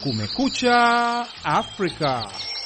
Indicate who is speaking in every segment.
Speaker 1: Kumekucha Afrika.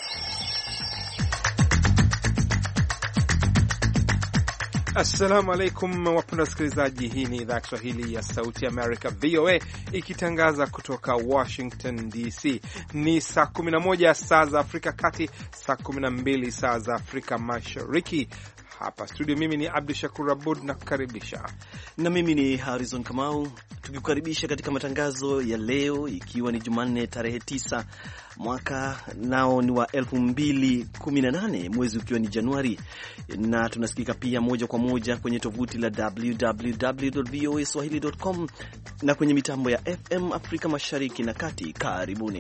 Speaker 1: Assalamu alaikum wapenda wasikilizaji, hii ni idhaa ya Kiswahili ya Sauti America VOA ikitangaza kutoka Washington DC. Ni saa 11 saa za Afrika Kati, saa 12 saa za Afrika Mashariki. Hapa studio mimi ni Abdul Shakur Abud na kukaribisha.
Speaker 2: Na mimi ni Harrison Kamau, tukikukaribisha katika matangazo ya leo ikiwa ni Jumanne tarehe 9 mwaka nao ni wa 2018 mwezi ukiwa ni Januari, na tunasikika pia moja kwa moja kwenye tovuti la www.voaswahili.com na kwenye mitambo ya FM Afrika Mashariki na Kati. Karibuni.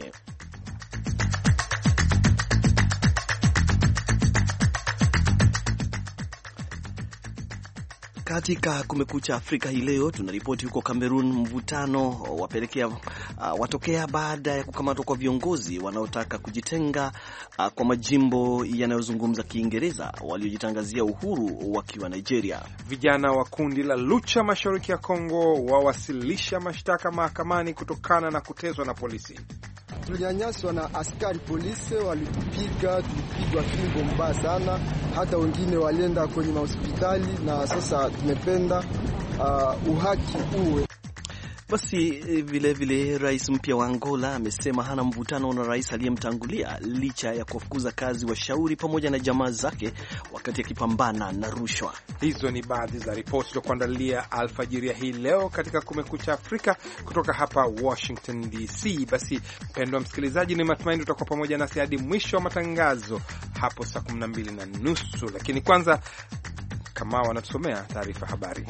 Speaker 2: Katika Kumekucha Afrika hii leo tunaripoti huko Cameroon, mvutano watokea baada ya kukamatwa kwa viongozi wanaotaka kujitenga kwa majimbo yanayozungumza Kiingereza waliojitangazia uhuru wakiwa Nigeria.
Speaker 1: Vijana wa kundi la Lucha mashariki ya Kongo wawasilisha mashtaka mahakamani kutokana na kuteswa na polisi.
Speaker 3: Tulinyanyaswa na askari polisi, walitupiga, tulipigwa fimbo mbaya sana, hata wengine walienda kwenye hospitali, na sasa tumependa uhaki uwe.
Speaker 2: Basi vile rais mpya wa Angola amesema hana mvutano na rais aliyemtangulia licha ya kufukuza kazi washauri pamoja na jamaa zake wakati akipambana na rushwa.
Speaker 1: Hizo ni baadhi za ripoti za kuandalia alfajiri hii leo katika Kumekucha Afrika kutoka hapa Washington DC. Basi mpendwa msikilizaji, ni matumaini tutakuwa pamoja nasi hadi mwisho wa matangazo hapo saa 12:30, lakini kwanza kama wanatusomea taarifa habari.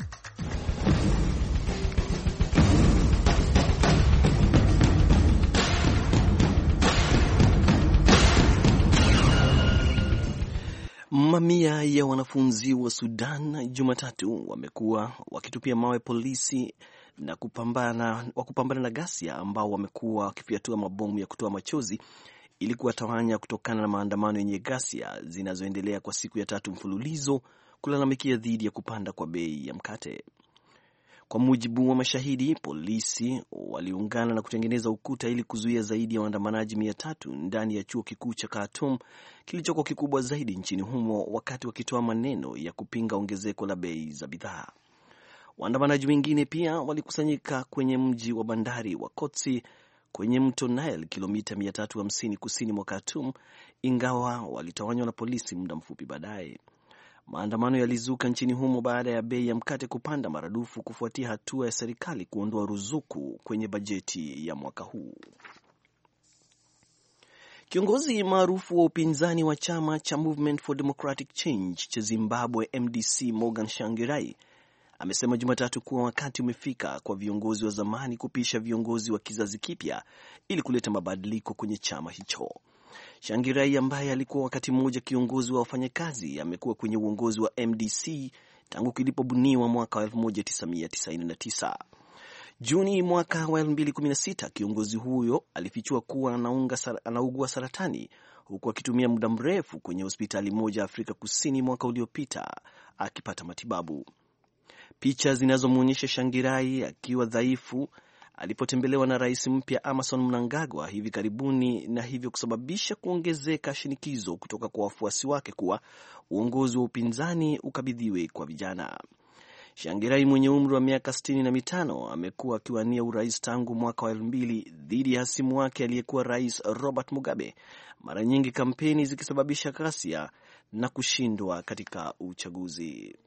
Speaker 2: Mamia ya wanafunzi wa Sudan Jumatatu wamekuwa wakitupia mawe polisi na kupambana na ghasia ambao wamekuwa wakifyatua mabomu ya kutoa machozi ili kuwatawanya kutokana na maandamano yenye ghasia zinazoendelea kwa siku ya tatu mfululizo kulalamikia dhidi ya kupanda kwa bei ya mkate. Kwa mujibu wa mashahidi, polisi waliungana na kutengeneza ukuta ili kuzuia zaidi ya waandamanaji 300 ndani ya chuo kikuu cha Khartoum kilichoko kikubwa zaidi nchini humo, wakati wakitoa maneno ya kupinga ongezeko la bei za bidhaa. Waandamanaji wengine pia walikusanyika kwenye mji wa bandari wa Kotsi kwenye mto Nile, kilomita 350 kusini mwa Khartoum, ingawa walitawanywa na polisi muda mfupi baadaye. Maandamano yalizuka nchini humo baada ya bei ya mkate kupanda maradufu kufuatia hatua ya serikali kuondoa ruzuku kwenye bajeti ya mwaka huu. Kiongozi maarufu wa upinzani wa chama cha Movement for Democratic Change cha Zimbabwe MDC, Morgan Tsvangirai, amesema Jumatatu kuwa wakati umefika kwa viongozi wa zamani kupisha viongozi wa kizazi kipya ili kuleta mabadiliko kwenye chama hicho. Tsvangirai ambaye alikuwa wakati mmoja kiongozi wa wafanyakazi amekuwa kwenye uongozi wa MDC tangu kilipobuniwa mwaka wa 1999. Juni mwaka wa 2016 kiongozi huyo alifichua kuwa anaugua saratani huku akitumia muda mrefu kwenye hospitali moja Afrika Kusini mwaka uliopita akipata matibabu. Picha zinazomwonyesha Tsvangirai akiwa dhaifu alipotembelewa na rais mpya Emmerson Mnangagwa hivi karibuni, na hivyo kusababisha kuongezeka shinikizo kutoka kwa wafuasi wake kuwa uongozi wa upinzani ukabidhiwe kwa vijana. Tsvangirai mwenye umri wa miaka 65 amekuwa akiwania urais tangu mwaka wa 2000 dhidi ya hasimu wake aliyekuwa rais Robert Mugabe, mara nyingi kampeni zikisababisha ghasia na kushindwa katika uchaguzi.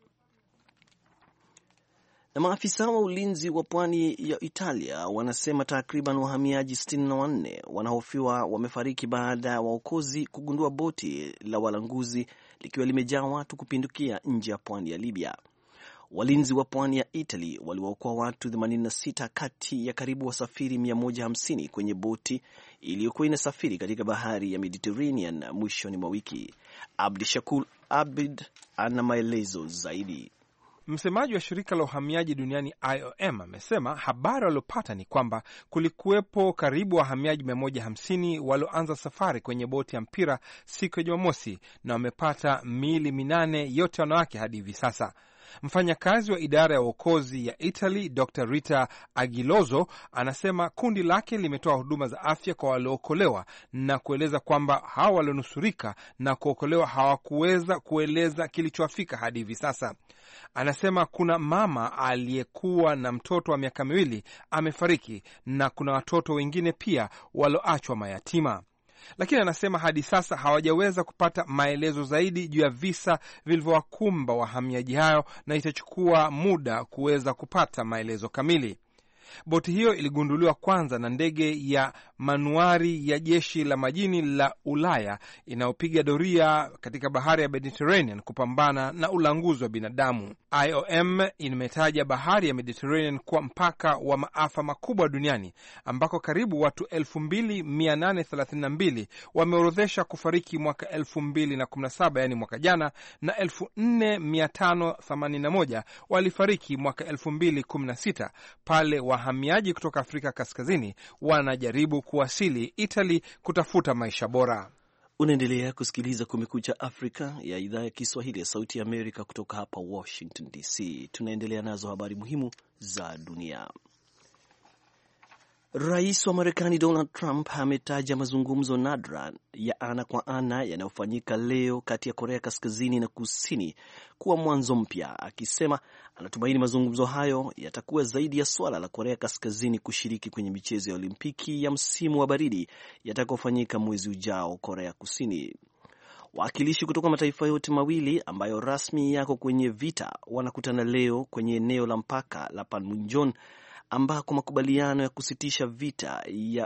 Speaker 2: Na maafisa wa ulinzi wa pwani ya Italia wanasema takriban wahamiaji 64 wanahofiwa wamefariki baada ya waokozi kugundua boti la walanguzi likiwa limejaa watu kupindukia nje ya pwani ya Libya. Walinzi wa pwani ya Italy waliwaokoa watu 86 kati ya karibu wasafiri 150 kwenye boti iliyokuwa inasafiri katika bahari ya Mediterranean mwishoni mwa wiki. Abdi Shakur Abid ana maelezo zaidi.
Speaker 1: Msemaji wa shirika la uhamiaji duniani IOM amesema habari waliopata ni kwamba kulikuwepo karibu wahamiaji 150 walioanza safari kwenye boti ya mpira siku ya Jumamosi, na wamepata miili 8 yote wanawake hadi hivi sasa. Mfanyakazi wa idara ya uokozi ya Italy, Dr. Rita Aguilozo, anasema kundi lake limetoa huduma za afya kwa waliookolewa na kueleza kwamba hawa walionusurika na kuokolewa hawakuweza kueleza kilichowafika hadi hivi sasa. Anasema kuna mama aliyekuwa na mtoto wa miaka 2 amefariki na kuna watoto wengine pia walioachwa mayatima. Lakini anasema hadi sasa hawajaweza kupata maelezo zaidi juu ya visa vilivyowakumba wahamiaji hayo na itachukua muda kuweza kupata maelezo kamili. Boti hiyo iligunduliwa kwanza na ndege ya manuari ya jeshi la majini la Ulaya inayopiga doria katika bahari ya Mediterranean kupambana na ulanguzi wa binadamu. IOM imetaja bahari ya Mediterranean kuwa mpaka wa maafa makubwa duniani ambako karibu watu 2832 wameorodhesha kufariki mwaka 2017, yani mwaka jana, na 4581 walifariki mwaka 2016 pale wahamiaji kutoka Afrika Kaskazini wanajaribu kuwasili Italy kutafuta maisha bora.
Speaker 2: Unaendelea kusikiliza Kumekucha Afrika ya idhaa ya Kiswahili ya Sauti ya Amerika kutoka hapa Washington DC. Tunaendelea nazo habari muhimu za dunia. Rais wa Marekani Donald Trump ametaja mazungumzo nadra ya ana kwa ana yanayofanyika leo kati ya Korea Kaskazini na Kusini kuwa mwanzo mpya, akisema anatumaini mazungumzo hayo yatakuwa zaidi ya swala la Korea Kaskazini kushiriki kwenye michezo ya Olimpiki ya msimu wa baridi yatakayofanyika mwezi ujao Korea Kusini. Wawakilishi kutoka mataifa yote mawili ambayo rasmi yako kwenye vita wanakutana leo kwenye eneo la mpaka la Panmunjom ambako makubaliano ya kusitisha vita ya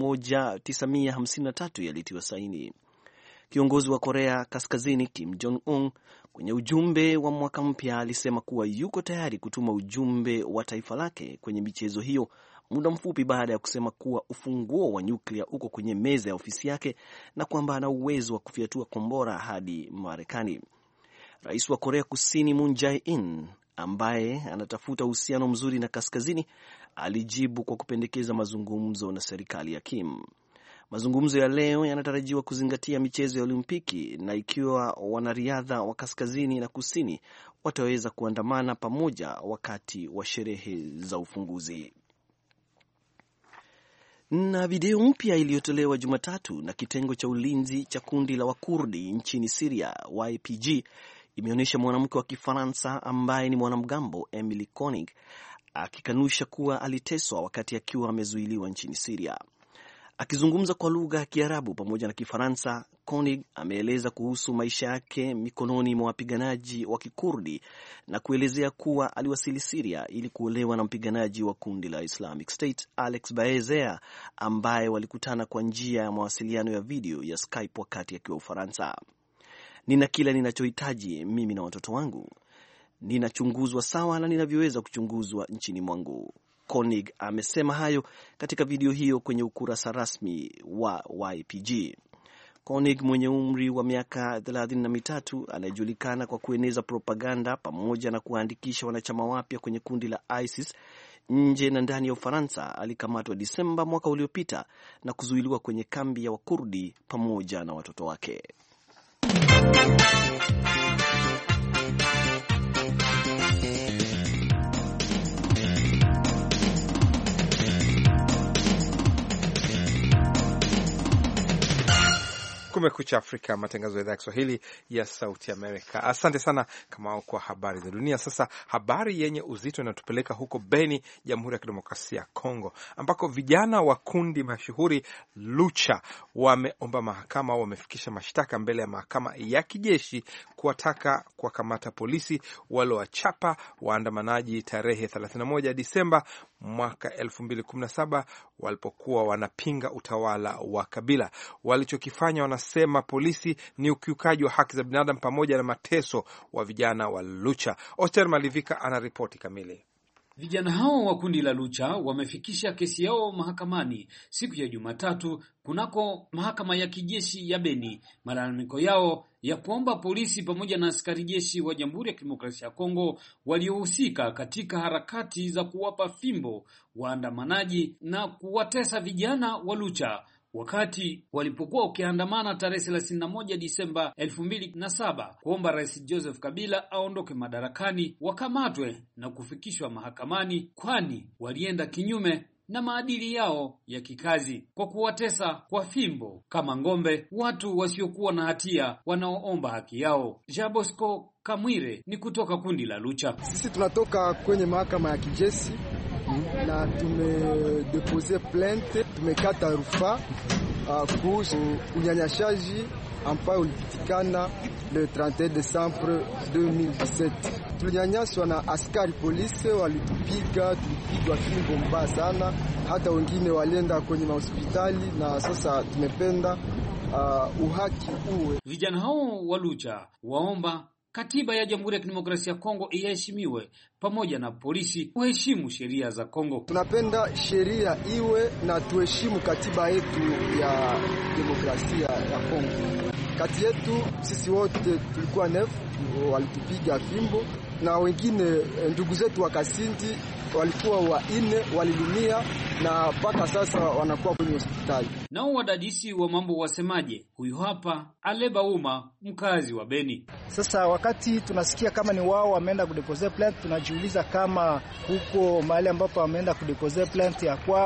Speaker 2: 1953 yalitiwa saini. Kiongozi wa Korea Kaskazini Kim Jong-un kwenye ujumbe wa mwaka mpya alisema kuwa yuko tayari kutuma ujumbe wa taifa lake kwenye michezo hiyo muda mfupi baada ya kusema kuwa ufunguo wa nyuklia uko kwenye meza ya ofisi yake na kwamba ana uwezo wa kufyatua kombora hadi Marekani. Rais wa Korea Kusini Moon Jae-in ambaye anatafuta uhusiano mzuri na Kaskazini alijibu kwa kupendekeza mazungumzo na serikali ya Kim. Mazungumzo ya leo yanatarajiwa kuzingatia michezo ya Olimpiki na ikiwa wanariadha wa Kaskazini na Kusini wataweza kuandamana pamoja wakati wa sherehe za ufunguzi. Na video mpya iliyotolewa Jumatatu na kitengo cha ulinzi cha kundi la Wakurdi nchini Syria YPG imeonyesha mwanamke wa Kifaransa ambaye ni mwanamgambo Emily Koenig akikanusha kuwa aliteswa wakati akiwa amezuiliwa nchini Syria. Akizungumza kwa lugha ya Kiarabu pamoja na Kifaransa, Koenig ameeleza kuhusu maisha yake mikononi mwa wapiganaji wa Kikurdi na kuelezea kuwa aliwasili Syria ili kuolewa na mpiganaji wa kundi la Islamic State Alex Baezea ambaye walikutana kwa njia ya mawasiliano ya video ya Skype wakati akiwa Ufaransa. Nina kila ninachohitaji mimi na watoto wangu. Ninachunguzwa sawa na ninavyoweza kuchunguzwa nchini mwangu. Koenig amesema hayo katika video hiyo kwenye ukurasa rasmi wa YPG. Koenig mwenye umri wa miaka 33 anayejulikana kwa kueneza propaganda pamoja na kuandikisha wanachama wapya kwenye kundi la ISIS nje na ndani ya Ufaransa alikamatwa Disemba mwaka uliopita na kuzuiliwa kwenye kambi ya Wakurdi pamoja na watoto wake.
Speaker 1: Kumekucha Afrika, matangazo ya idhaa ya Kiswahili ya Sauti Amerika. Asante sana Kamau kwa habari za dunia. Sasa habari yenye uzito inatupeleka huko Beni, Jamhuri ya Kidemokrasia ya Kongo, ambako vijana wa kundi mashuhuri Lucha wameomba mahakama au wamefikisha mashtaka mbele ya mahakama ya kijeshi kuwataka kuwakamata polisi waliowachapa waandamanaji tarehe 31 Disemba mwaka 2017 walipokuwa wanapinga utawala wa Kabila. Walichokifanya, wanasema polisi, ni ukiukaji wa haki za binadamu pamoja na mateso wa vijana wa Lucha. Oster Malivika ana ripoti kamili.
Speaker 4: Vijana hao wa kundi la Lucha wamefikisha kesi yao mahakamani siku ya Jumatatu kunako mahakama ya kijeshi ya Beni. Malalamiko yao ya kuomba polisi pamoja na askari jeshi wa Jamhuri ya Kidemokrasia ya Kongo waliohusika katika harakati za kuwapa fimbo waandamanaji na kuwatesa vijana wa Lucha wakati walipokuwa ukiandamana tarehe 31 Disemba 2007 kuomba Rais Joseph Kabila aondoke madarakani, wakamatwe na kufikishwa mahakamani, kwani walienda kinyume na maadili yao ya kikazi kwa kuwatesa kwa fimbo kama ng'ombe watu wasiokuwa na hatia wanaoomba haki yao. Jabosco Kamwire ni kutoka kundi la Lucha.
Speaker 3: Sisi tunatoka kwenye mahakama ya kijeshi na tumedepose plainte, tumekata rufaa kuhusu unyanyashaji ambayo ulipitikana le 31 Desembre 2017. Tulinyanyaswa na askari polisi, tulipigwa fimbo mbaya sana, hata wengine walienda kwenye hospitali, na sasa tumependa uhaki uwe.
Speaker 4: Vijana hao wa Lucha waomba katiba ya Jamhuri ya Kidemokrasia ya Kongo iheshimiwe pamoja na polisi kuheshimu sheria za Kongo.
Speaker 3: Tunapenda sheria iwe na tuheshimu katiba yetu ya demokrasia ya Kongo. Kati yetu sisi wote tulikuwa walitupiga fimbo, na wengine ndugu zetu wa Kasindi walikuwa waine walilumia, na mpaka sasa wanakuwa kwenye hospitali.
Speaker 4: Nao wadadisi wa mambo wasemaje? Huyu hapa Aleba Uma, mkazi wa Beni.
Speaker 5: Sasa wakati tunasikia kama ni wao wameenda kudepose plant, tunajiuliza kama huko mahali ambapo wameenda kudepose plant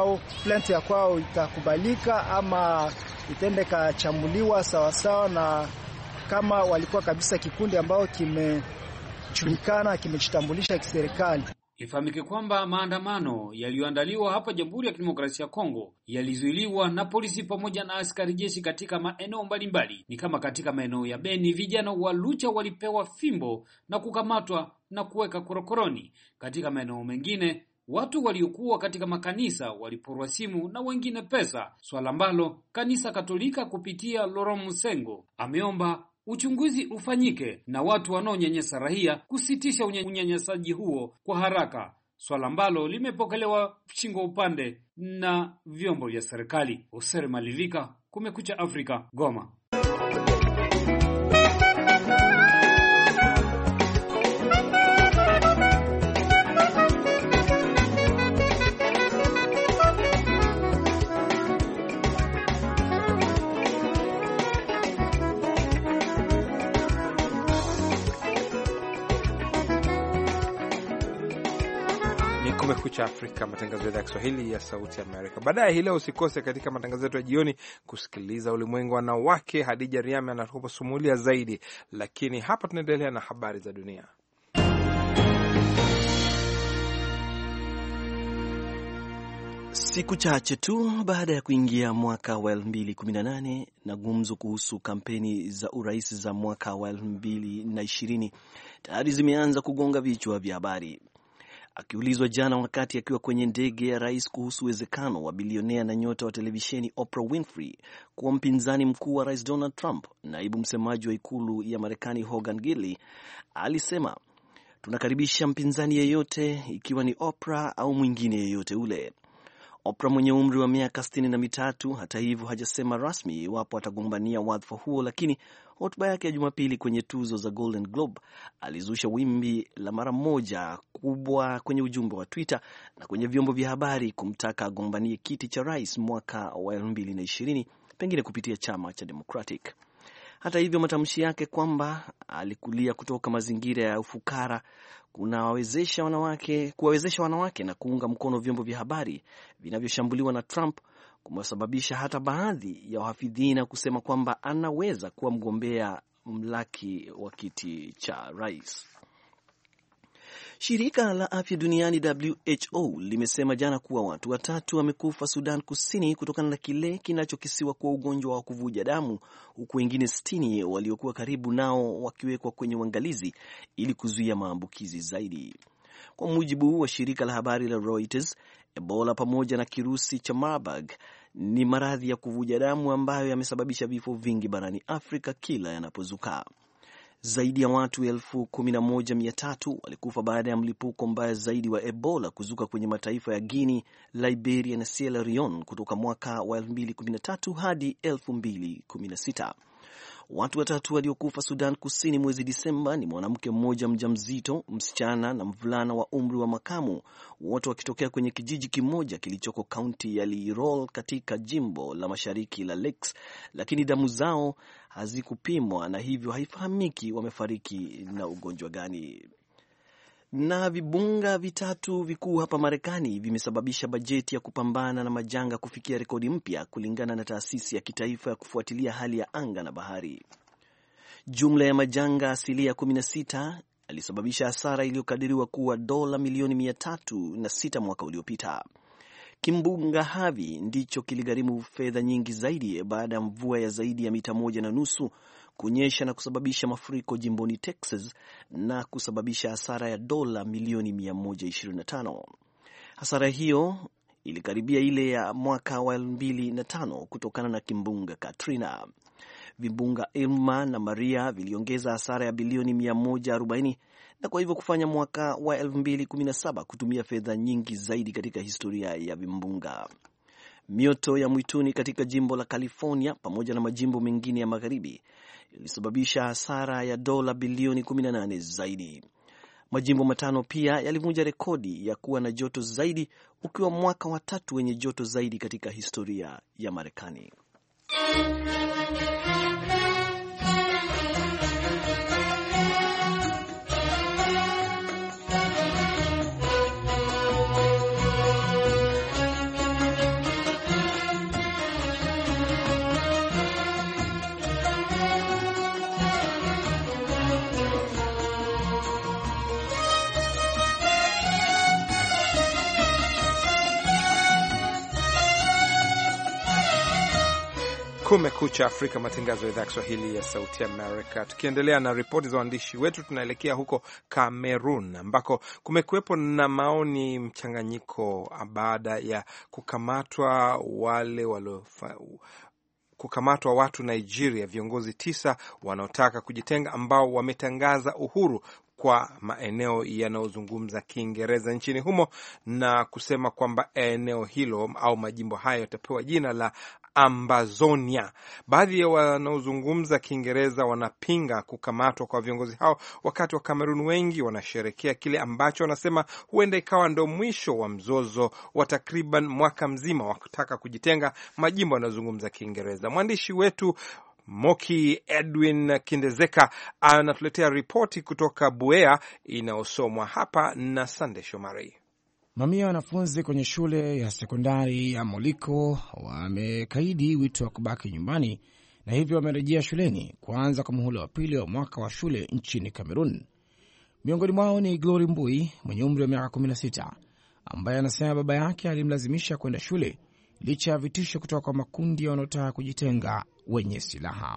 Speaker 5: ya kwao itakubalika ama itende kachamuliwa sawasawa, na kama walikuwa kabisa kikundi ambao kimejulikana, kimejitambulisha kiserikali.
Speaker 4: Ifahamike kwamba maandamano yaliyoandaliwa hapa Jamhuri ya Kidemokrasia ya Kongo yalizuiliwa na polisi pamoja na askari jeshi katika maeneo mbalimbali. Ni kama katika maeneo ya Beni, vijana wa Lucha walipewa fimbo na kukamatwa na kuweka korokoroni. Katika maeneo mengine watu waliokuwa katika makanisa waliporwa simu na wengine pesa, swala ambalo kanisa Katolika kupitia Laurent Musengo ameomba uchunguzi ufanyike na watu wanaonyanyasa raia kusitisha unyanyasaji huo kwa haraka, swala ambalo limepokelewa shingo upande na vyombo vya serikali. Osere Malivika, Kumekucha Afrika, Goma.
Speaker 1: Kumekucha Afrika, matangazo ya Kiswahili ya Sauti Amerika. Baadaye hii leo usikose katika matangazo yetu ya jioni kusikiliza Ulimwengu Wanawake. Hadija Riame anatusumulia zaidi, lakini hapa tunaendelea na habari za dunia.
Speaker 2: Siku chache tu baada ya kuingia mwaka wa 2018 na gumzo kuhusu kampeni za urais za mwaka wa 2020 tayari zimeanza kugonga vichwa vya habari. Akiulizwa jana wakati akiwa kwenye ndege ya rais kuhusu uwezekano wa bilionea na nyota wa televisheni Oprah Winfrey kuwa mpinzani mkuu wa rais Donald Trump, naibu msemaji wa ikulu ya Marekani Hogan Gidley alisema, tunakaribisha mpinzani yeyote, ikiwa ni Oprah au mwingine yeyote ule. Oprah mwenye umri wa miaka 63 hata hivyo hajasema rasmi iwapo atagombania wadhifa huo, lakini hotuba yake ya Jumapili kwenye tuzo za Golden Globe alizusha wimbi la mara moja kubwa kwenye ujumbe wa Twitter na kwenye vyombo vya habari kumtaka agombanie kiti cha rais mwaka wa 2020, pengine kupitia chama cha Democratic. Hata hivyo, matamshi yake kwamba alikulia kutoka mazingira ya ufukara kuwawezesha wanawake na kuunga mkono vyombo vya habari vinavyoshambuliwa na Trump kumesababisha hata baadhi ya wahafidhina kusema kwamba anaweza kuwa mgombea mlaki wa kiti cha rais. Shirika la Afya Duniani WHO limesema jana kuwa watu 3 wamekufa Sudan Kusini kutokana na kile kinachokisiwa kuwa ugonjwa wa kuvuja damu, huku wengine 60 waliokuwa karibu nao wakiwekwa kwenye uangalizi ili kuzuia maambukizi zaidi. Kwa mujibu wa shirika la habari la Reuters, Ebola pamoja na kirusi cha Marburg ni maradhi ya kuvuja damu ambayo yamesababisha vifo vingi barani Afrika kila yanapozuka. Zaidi ya watu 11,300 walikufa baada ya mlipuko mbaya zaidi wa Ebola kuzuka kwenye mataifa ya Guinea, Liberia na Sierra Leone kutoka mwaka wa 2013 hadi 2016. Watu watatu waliokufa Sudan Kusini mwezi Disemba ni mwanamke mmoja mjamzito, msichana na mvulana wa umri wa makamu, wote wakitokea kwenye kijiji kimoja kilichoko kaunti ya Lirol katika jimbo la mashariki la Lakes, lakini damu zao hazikupimwa na hivyo haifahamiki wamefariki na ugonjwa gani. Na vibunga vitatu vikuu hapa Marekani vimesababisha bajeti ya kupambana na majanga kufikia rekodi mpya kulingana na taasisi ya kitaifa ya kufuatilia hali ya anga na bahari. Jumla ya majanga asilia 16 alisababisha hasara iliyokadiriwa kuwa dola milioni 306 mwaka uliopita. Kimbunga Harvey ndicho kiligharimu fedha nyingi zaidi baada ya mvua ya zaidi ya mita 1.5 kunyesha na kusababisha mafuriko jimboni Texas na kusababisha hasara ya dola milioni 125. Hasara hiyo ilikaribia ile ya mwaka wa 2005 kutokana na kimbunga Katrina. Vimbunga Irma na Maria viliongeza hasara ya bilioni 140 na kwa hivyo kufanya mwaka wa 2017 kutumia fedha nyingi zaidi katika historia ya vimbunga. Mioto ya mwituni katika jimbo la California pamoja na majimbo mengine ya magharibi ilisababisha hasara ya dola bilioni 18 zaidi. Majimbo matano pia yalivunja rekodi ya kuwa na joto zaidi, ukiwa mwaka wa 3 wenye joto zaidi katika historia ya Marekani.
Speaker 1: Kumekucha Afrika, matangazo ya idhaa Kiswahili ya Sauti Amerika. Tukiendelea na ripoti za waandishi wetu, tunaelekea huko Kamerun ambako kumekuwepo na maoni mchanganyiko baada ya kukamatwa watu Nigeria, viongozi 9 wanaotaka kujitenga ambao wametangaza uhuru kwa maeneo yanayozungumza Kiingereza nchini humo na kusema kwamba eneo hilo au majimbo hayo yatapewa jina la Ambazonia. Baadhi ya wanaozungumza Kiingereza wanapinga kukamatwa kwa viongozi hao, wakati wa Kamerun wengi wanasherekea kile ambacho wanasema huenda ikawa ndo mwisho wa mzozo wa takriban mwaka mzima wa kutaka kujitenga majimbo yanayozungumza Kiingereza. Mwandishi wetu Moki Edwin Kindezeka anatuletea ripoti kutoka Buea inayosomwa hapa na Sande Shomari.
Speaker 6: Mamia ya wanafunzi kwenye shule ya sekondari ya Moliko wamekaidi wito wa kubaki nyumbani na hivyo wamerejea shuleni kuanza kwa muhula wa pili wa mwaka wa shule nchini Kamerun. Miongoni mwao ni Glory Mbui mwenye umri wa miaka 16 ambaye anasema baba yake alimlazimisha kwenda shule licha ya vitisho kutoka kwa makundi wanaotaka kujitenga wenye silaha.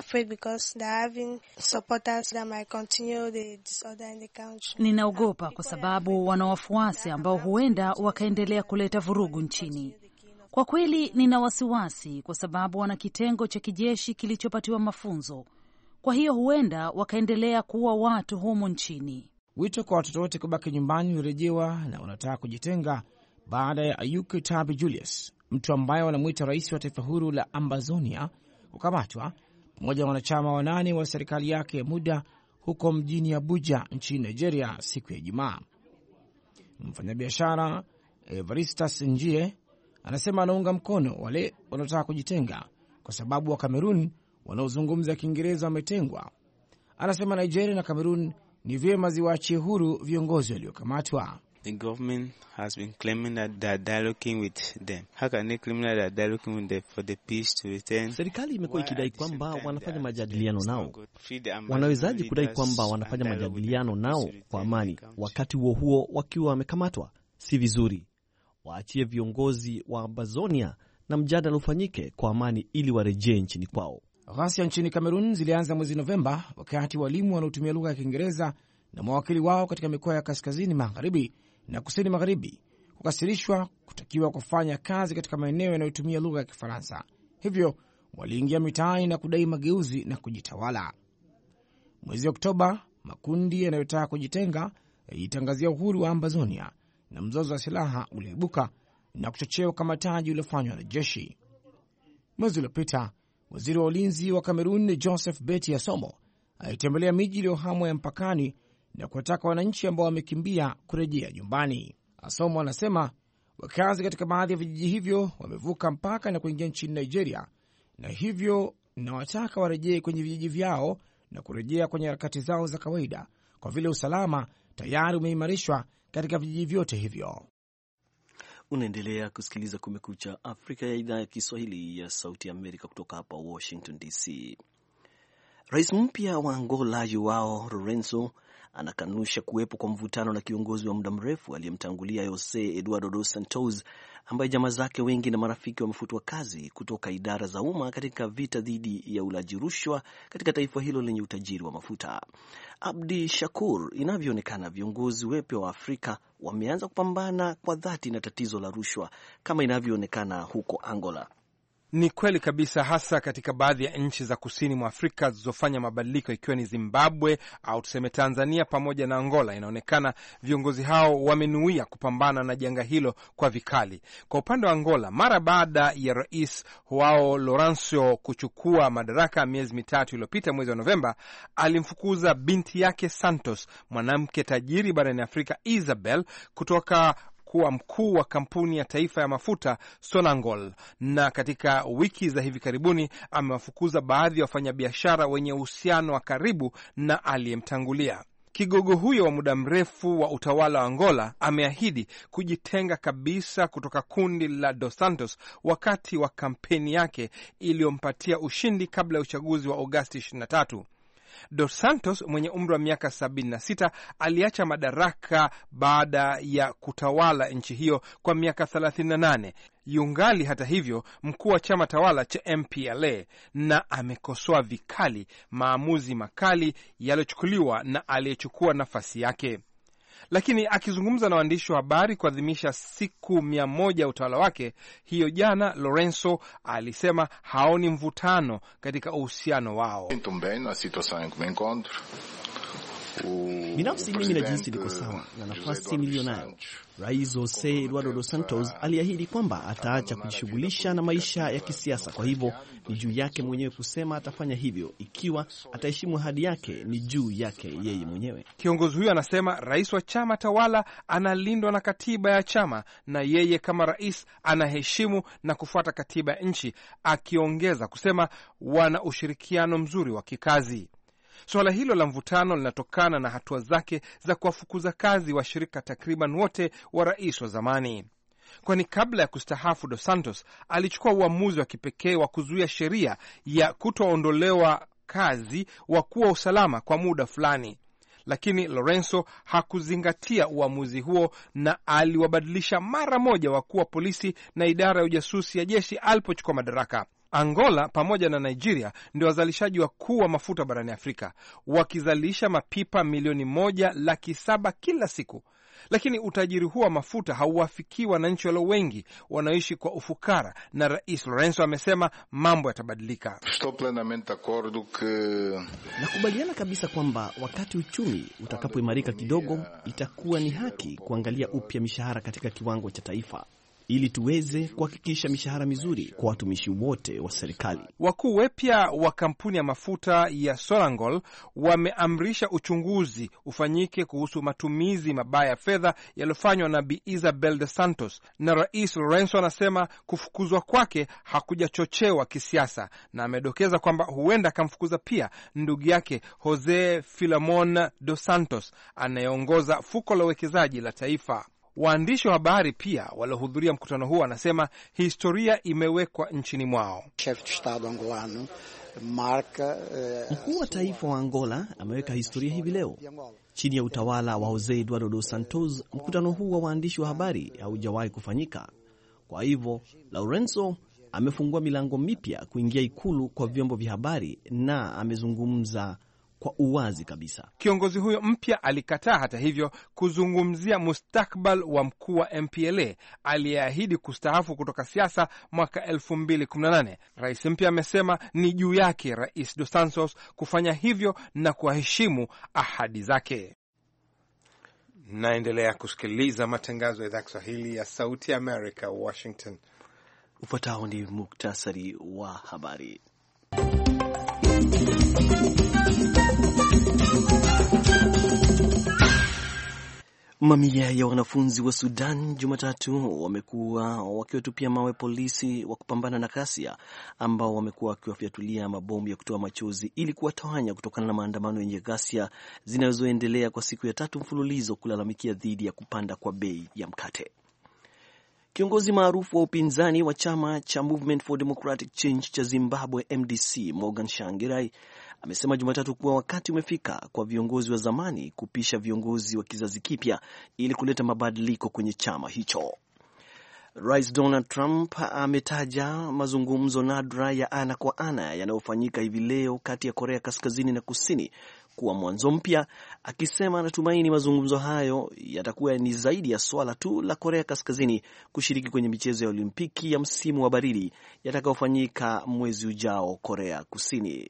Speaker 7: Ninaogopa kwa sababu wana wafuasi ambao huenda wakaendelea kuleta vurugu nchini. Kwa kweli nina wasiwasi kwa sababu wana kitengo cha kijeshi kilichopatiwa mafunzo. Kwa hiyo huenda wakaendelea kuua watu humo nchini.
Speaker 6: Wito kwa watoto wote kubaki nyumbani ulirejewa na wanataka kujitenga baada ya Ayuki Tabi Julius, mtu ambaye wanamuita rais wa taifa huru la Ambazonia, kukamatwa pamoja na wanachama 8 wa serikali yake ya muda huko mjini Abuja nchini Nigeria siku ya Ijumaa. Mfanyabiashara Evaristas Njie anasema anaunga mkono wale wanaotaka kujitenga kwa sababu wa Kamerun wanaozungumza Kiingereza wametengwa. Anasema Nigeria na Kamerun ni vyema ziwaachie huru viongozi waliokamatwa.
Speaker 8: The government has been claiming that they are dialoguing with them. How can they claim that they are dialoguing with them for the peace to return?
Speaker 2: Serikali imekuwa ikidai kwamba wanafanya majadiliano nao. Wanawezaje kudai kwamba wanafanya majadiliano nao kwa amani wakati huo wakiwa wamekamatwa? Si vizuri. Waachie viongozi wa Ambazonia na mjadala ufanyike kwa amani ili warejee nchini kwao.
Speaker 6: Ghasia nchini Kamerun zilianza mwezi Novemba wakati walimu wanaotumia lugha ya Kiingereza na mawakili wao katika mikoa ya kaskazini magharibi na kusini magharibi kukasirishwa kutakiwa kufanya kazi katika maeneo yanayotumia lugha ya Kifaransa. Hivyo waliingia mitaani na kudai mageuzi na kujitawala. Mwezi Oktoba, makundi yanayotaka kujitenga yalitangazia uhuru wa Ambazonia na mzozo wa silaha uliibuka na kuchochea ukamataji uliofanywa na jeshi. Mwezi uliopita, Waziri wa ulinzi wa Kamerun Joseph Beti Asomo alitembelea miji iliyohamwa ya mpakani na kuwataka wananchi ambao wamekimbia kurejea nyumbani. Asomo anasema wakazi katika baadhi ya vijiji hivyo wamevuka mpaka na kuingia nchini Nigeria, na hivyo nawataka warejee kwenye vijiji vyao na kurejea kwenye harakati zao za kawaida, kwa vile usalama tayari umeimarishwa katika vijiji vyote hivyo.
Speaker 2: Unaendelea kusikiliza Kumekucha Afrika ya idhaa ya Kiswahili ya Sauti ya Amerika kutoka hapa Washington DC. Rais mpya wa Angola Joao Lourenço anakanusha kuwepo kwa mvutano na kiongozi wa muda mrefu aliyemtangulia Jose Eduardo dos Santos, ambaye jamaa zake wengi na marafiki wamefutwa kazi kutoka idara za umma katika vita dhidi ya ulaji rushwa katika taifa hilo lenye utajiri wa mafuta. Abdi Shakur, inavyoonekana viongozi wapya wa Afrika wameanza kupambana kwa dhati na tatizo la rushwa kama inavyoonekana huko Angola.
Speaker 1: Ni kweli kabisa, hasa katika baadhi ya nchi za kusini mwa Afrika zilizofanya mabadiliko, ikiwa ni Zimbabwe au tuseme Tanzania pamoja na Angola. Inaonekana viongozi hao wamenuia kupambana na janga hilo kwa vikali. Kwa upande wa Angola, mara baada ya rais wao Lourenço kuchukua madaraka miezi mitatu iliyopita, mwezi wa Novemba, alimfukuza binti yake Santos, mwanamke tajiri barani Afrika, Isabel, kutoka kuwa mkuu wa kampuni ya taifa ya mafuta Sonangol, na katika wiki za hivi karibuni amewafukuza baadhi ya wafanyabiashara wenye uhusiano wa karibu na aliyemtangulia. Kigogo huyo wa muda mrefu wa utawala wa Angola ameahidi kujitenga kabisa kutoka kundi la Dos Santos wakati wa kampeni yake iliyompatia ushindi kabla ya uchaguzi wa Agosti 23. Dos Santos mwenye umri wa miaka 76 aliacha madaraka baada ya kutawala nchi hiyo kwa miaka 38. Yungali hata hivyo mkuu wa chama tawala cha MPLA, na amekosoa vikali maamuzi makali yaliyochukuliwa na aliyechukua nafasi yake. Lakini akizungumza na waandishi wa habari kuadhimisha siku 100 ya utawala wake hiyo jana, Lourenço alisema haoni mvutano katika uhusiano wao.
Speaker 2: Binafsi mimi najihisi liko sawa na nafasi niliyonayo. Rais Jose Eduardo dos Santos aliahidi kwamba ataacha kujishughulisha na maisha ya kisiasa, kwa hivyo ni juu yake mwenyewe kusema atafanya hivyo. Ikiwa ataheshimu ahadi yake, ni juu yake yeye mwenyewe.
Speaker 1: Kiongozi huyo anasema rais wa chama tawala analindwa na katiba ya chama na yeye kama rais anaheshimu na kufuata katiba ya nchi, akiongeza kusema wana ushirikiano mzuri wa kikazi. Suala hilo la mvutano linatokana na hatua zake za kuwafukuza kazi washirika takriban wote wa rais wa zamani, kwani kabla ya kustahafu Dos Santos alichukua uamuzi wa kipekee wa kuzuia sheria ya kutoondolewa kazi wakuu wa usalama kwa muda fulani. Lakini Lourenço hakuzingatia uamuzi huo na aliwabadilisha mara moja wakuu wa polisi na idara ya ujasusi ya jeshi alipochukua madaraka. Angola pamoja na Nigeria ndio wazalishaji wakuu wa mafuta barani Afrika, wakizalisha mapipa milioni 1.7 kila siku. Lakini utajiri huo wa mafuta hauwafikii wananchi walio wengi wanaoishi kwa ufukara, na Rais Lourenço amesema mambo yatabadilika.
Speaker 2: Nakubaliana kabisa kwamba wakati uchumi utakapoimarika kidogo, itakuwa ni haki kuangalia upya mishahara katika kiwango cha taifa, ili tuweze kuhakikisha mishahara mizuri kwa watumishi wote wa serikali.
Speaker 1: Wakuu wapya wa kampuni ya mafuta ya Sonangol wameamrisha uchunguzi ufanyike kuhusu matumizi mabaya ya fedha yaliyofanywa na Bi Isabel dos Santos, na Rais Lourenço anasema kufukuzwa kwake hakujachochewa kisiasa, na amedokeza kwamba huenda akamfukuza pia ndugu yake Jose Filamon dos Santos anayeongoza fuko la uwekezaji la taifa. Waandishi wa habari pia waliohudhuria mkutano huo wanasema historia imewekwa nchini mwao.
Speaker 2: Mkuu wa taifa wa Angola ameweka historia hivi leo chini ya utawala wa Jose Eduardo dos Santos. Mkutano huu wa waandishi wa habari haujawahi kufanyika. Kwa hivyo Lourenço amefungua milango mipya kuingia ikulu kwa vyombo vya habari na amezungumza kwa uwazi kabisa.
Speaker 1: Kiongozi huyo mpya alikataa hata hivyo kuzungumzia mustakbal wa mkuu wa MPLA aliyeahidi kustahafu kutoka siasa mwaka 2018. Rais mpya amesema ni juu yake Rais Dos Santos kufanya hivyo na kuheshimu ahadi zake. Naendelea kusikiliza matangazo ya idhaa Kiswahili ya Sauti ya Amerika, Washington.
Speaker 2: Ufuatao ni muktasari wa habari. Mamia ya wanafunzi wa Sudan Jumatatu wamekuwa wakiwatupia mawe polisi wa kupambana na ghasia ambao wamekuwa wakiwafyatulia mabomu ya kutoa machozi ili kuwatawanya kutokana na maandamano yenye ghasia zinazoendelea kwa siku ya 3 mfululizo kulalamikia dhidi ya kupanda kwa bei ya mkate. Kiongozi maarufu wa upinzani wa chama cha Movement for Democratic Change cha Zimbabwe MDC, Morgan Tsvangirai, amesema Jumatatu kuwa wakati umefika kwa viongozi wa zamani kupisha viongozi wa kizazi kipya ili kuleta mabadiliko kwenye chama hicho. Rais Donald Trump ametaja mazungumzo nadra ya ana kwa ana yanayofanyika hivi leo kati ya Korea Kaskazini na Kusini kuwa mwanzo mpya, akisema anatumaini mazungumzo hayo yatakuwa ni zaidi ya swala tu la Korea Kaskazini kushiriki kwenye michezo ya Olimpiki ya msimu wa baridi yatakayofanyika mwezi ujao Korea Kusini.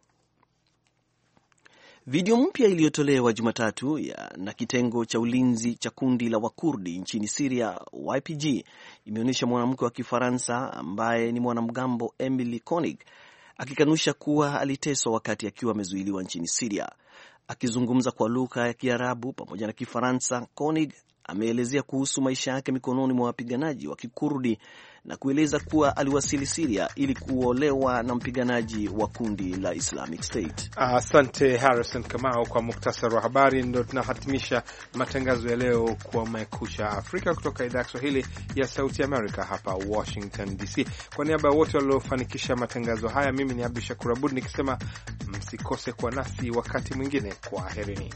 Speaker 2: Video mpya iliyotolewa Jumatatu na kitengo cha ulinzi cha kundi la Wakurdi nchini Syria YPG imeonyesha mwanamke wa Kifaransa ambaye ni mwanamgambo Emily Koenig akikanusha kuwa aliteswa wakati akiwa amezuiliwa nchini Syria. Akizungumza kwa lugha ya Kiarabu pamoja na Kifaransa, Koenig ameelezea kuhusu maisha yake mikononi mwa wapiganaji wa Kikurdi na kueleza kuwa aliwasili Syria ili kuolewa na mpiganaji wa kundi la Islamic State.
Speaker 1: Asante Harrison Kamau kwa muktasari wa habari. Ndio tunahatimisha matangazo ya leo kwa Kumekucha Afrika kutoka idhaa ya Kiswahili ya Sauti America hapa Washington DC. Kwa niaba ya wote waliofanikisha matangazo haya, mimi ni Abdul Shakur Abud nikisema msikose kwa nasi wakati mwingine. Kwaherini.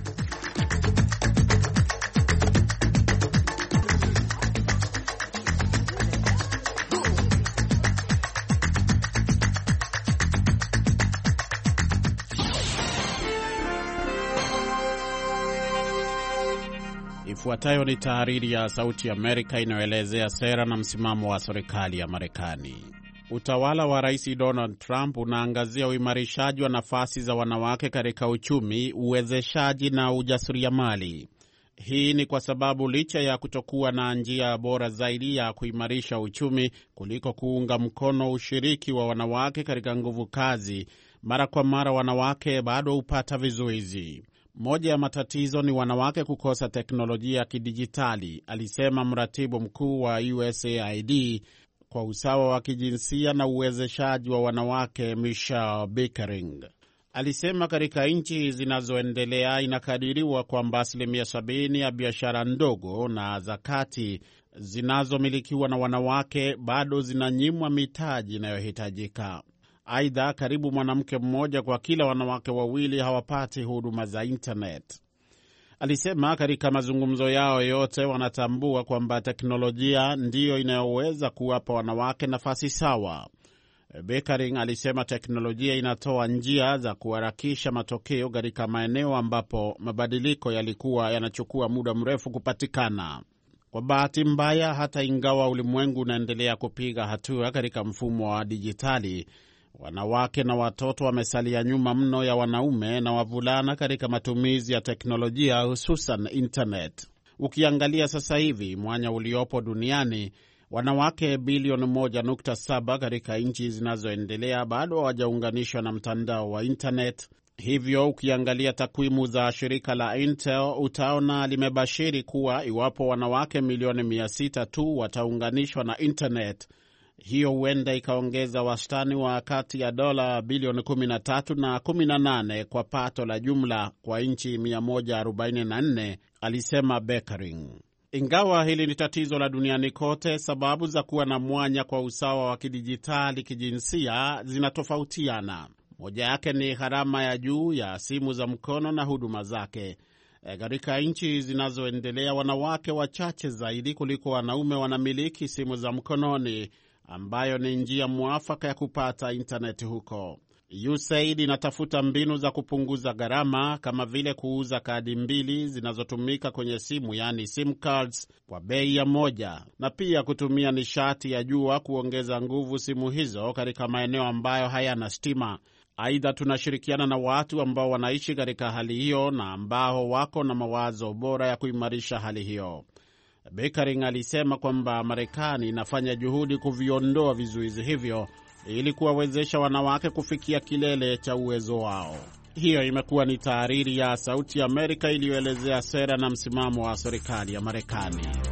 Speaker 9: Ifuatayo ni tahariri ya Sauti Amerika inayoelezea sera na msimamo wa serikali ya Marekani. Utawala wa Rais Donald Trump unaangazia uimarishaji wa nafasi za wanawake katika uchumi, uwezeshaji na ujasiriamali. Hii ni kwa sababu licha ya kutokuwa na njia bora zaidi ya kuimarisha uchumi kuliko kuunga mkono ushiriki wa wanawake katika nguvu kazi, mara kwa mara wanawake bado hupata vizuizi. Moja ya matatizo ni wanawake kukosa teknolojia ya kidijitali, alisema mratibu mkuu wa USAID kwa usawa wa kijinsia na uwezeshaji wa wanawake Michelle Bickering. Alisema katika nchi zinazoendelea inakadiriwa kwamba 70% ya biashara ndogo na za kati zinazomilikiwa na wanawake bado zinanyimwa mitaji inayohitajika. Aidha, karibu mwanamke mmoja kwa kila wanawake wawili hawapati huduma za internet. Alisema katika mazungumzo yao yote wanatambua kwamba teknolojia ndiyo inayoweza kuwapa wanawake nafasi sawa. Bickering alisema teknolojia inatoa njia za kuharakisha matokeo katika maeneo ambapo mabadiliko yalikuwa yanachukua muda mrefu kupatikana. Kwa bahati mbaya, hata ingawa ulimwengu unaendelea kupiga hatua katika mfumo wa dijitali, wanawake na watoto wamesalia nyuma mno ya wanaume na wavulana katika matumizi ya teknolojia, hususan internet. Ukiangalia sasa hivi mwanya uliopo duniani, wanawake bilioni 1.7 katika nchi zinazoendelea bado hawajaunganishwa na mtandao wa internet. Hivyo ukiangalia takwimu za shirika la Intel utaona limebashiri kuwa iwapo wanawake milioni 600 tu wataunganishwa na internet, hiyo huenda ikaongeza wastani wa kati ya dola bilioni 13 na 18 kwa pato la jumla kwa nchi 144, alisema Bickering. Ingawa hili ni tatizo la duniani kote, sababu za kuwa na mwanya kwa usawa wa kidijitali kijinsia zinatofautiana. Moja yake ni gharama ya juu ya simu za mkono na huduma zake. Katika nchi zinazoendelea, wanawake wachache zaidi kuliko wanaume wanamiliki simu za mkononi, ambayo ni njia mwafaka ya kupata intaneti huko. USAID inatafuta mbinu za kupunguza gharama kama vile kuuza kadi mbili zinazotumika kwenye simu, yani SIM cards, kwa bei ya moja, na pia kutumia nishati ya jua kuongeza nguvu simu hizo katika maeneo ambayo hayana stima. Aidha, tunashirikiana na watu ambao wanaishi katika hali hiyo na ambao wako na mawazo bora ya kuimarisha hali hiyo. Bickering alisema kwamba Marekani inafanya juhudi kuviondoa vizuizi hivyo ili kuwawezesha wanawake kufikia kilele cha uwezo wao. Hiyo imekuwa ni tahariri ya Sauti ya Amerika iliyoelezea sera na msimamo wa serikali ya Marekani.